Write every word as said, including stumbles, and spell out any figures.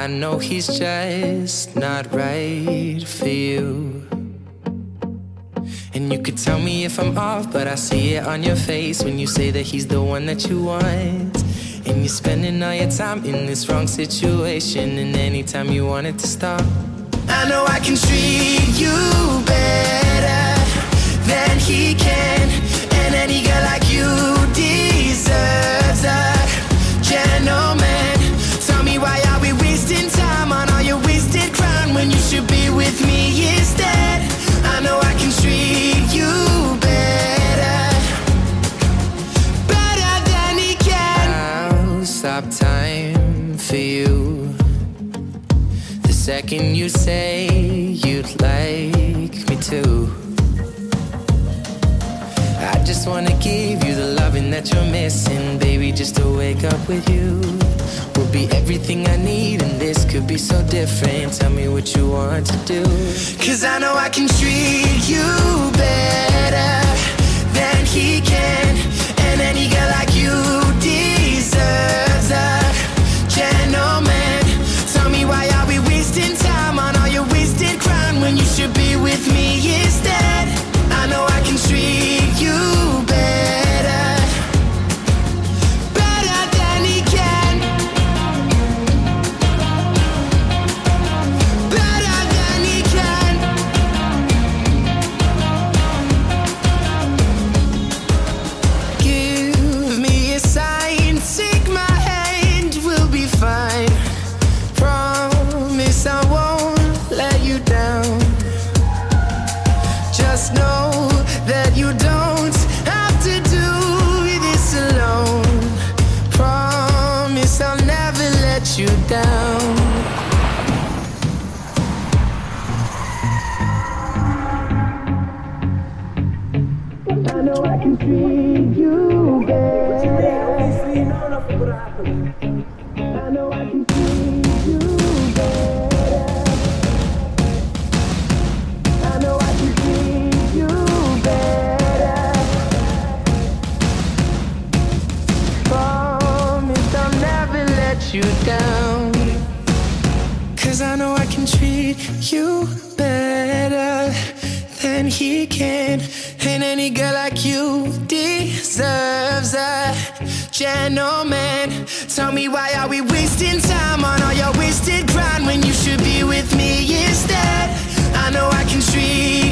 know he's just not right for you. And you could tell me if I'm off, but I see it on your face when you say that he's the one that you want. And you're spending all your time in this wrong situation, and anytime you want it to stop. I know I can treat you better than he can, and any girl like you deserves a gentleman. Tell me, why are we wasting time on all your wasted crown when you should be with me instead? I know I can treat you better, better than he can. I'll stop time for you the second you say you'd like me to. I just wanna give you the loving that you're missing, baby, just to wake up with you. Will be everything I need, and this could be so different. Tell me what you want to do, 'cause I know I can treat you better than he can, and any girl like you deserves a gentleman. Tell me, why are we wasting time on all your wasted crown when you should be with me instead? I know I can treat you better, better than he can, better than he can. Give me a sign, take my hand, we'll be fine. Promise I won't let you down. Just know that you don't have to do this alone. Promise I'll never let you down. I know I can treat you better. I know I can treat you better. I know I can treat you better. Promise I'll never let you down, 'cause I know I can treat you better than he can, and any girl like you deserves a gentleman. Tell me, why are we wasting time on all your wasted grind when you should be with me instead? I know I can treat